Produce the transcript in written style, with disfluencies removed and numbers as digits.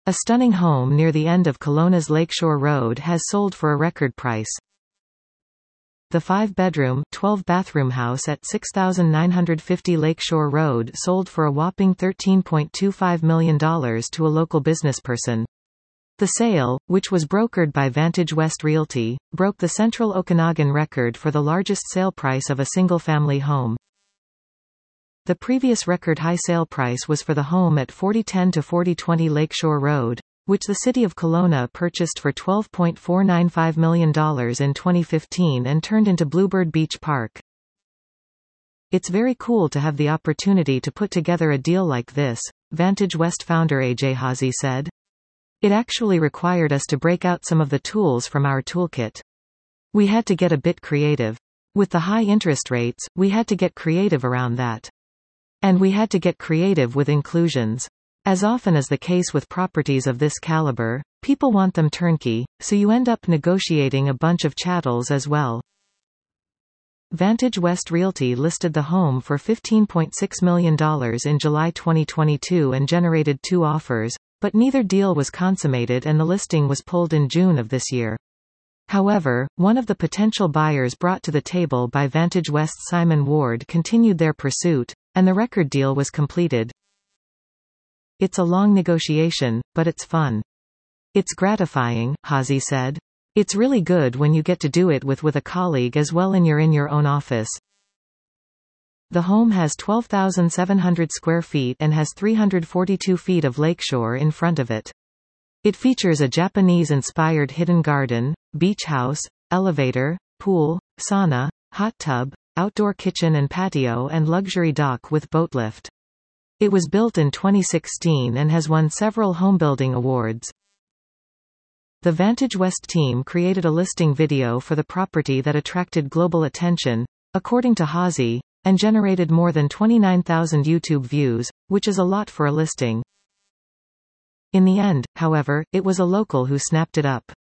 A stunning home near the end of Kelowna's Lakeshore Road has sold for a record price. The 5-bedroom, 12-bathroom house at 6,950 Lakeshore Road sold for a whopping $13.25 million to a local businessperson. The sale, which was brokered by Vantage West Realty, broke the Central Okanagan record for the largest sale price of a single-family home. The previous record-high sale price was for the home at 4010 to 4020 Lakeshore Road, which the City of Kelowna purchased for $12.495 million in 2015 and turned into Bluebird Beach Park. "It's very cool to have the opportunity to put together a deal like this," Vantage West founder AJ Haase said. "It actually required us to break out some of the tools from our toolkit. We had to get a bit creative. With the high interest rates, we had to get creative around that. And we had to get creative with inclusions. As often is the case with properties of this caliber, people want them turnkey, so you end up negotiating a bunch of chattels as well." Vantage West Realty listed the home for $15.6 million in July 2022 and generated 2 offers, but neither deal was consummated and the listing was pulled in June of this year. However, one of the potential buyers brought to the table by Vantage West's Simon Ward continued their pursuit, and the record deal was completed. "It's a long negotiation, but it's fun. It's gratifying," Haase said. "It's really good when you get to do it with a colleague as well and you're in your own office." The home has 12,700 square feet and has 342 feet of lakeshore in front of it. It features a Japanese-inspired hidden garden, beach house, elevator, pool, sauna, hot tub, outdoor kitchen and patio and luxury dock with boat lift. It was built in 2016 and has won several homebuilding awards. The Vantage West team created a listing video for the property that attracted global attention, according to Haase, and generated more than 29,000 YouTube views, which is a lot for a listing. In the end, however, it was a local who snapped it up.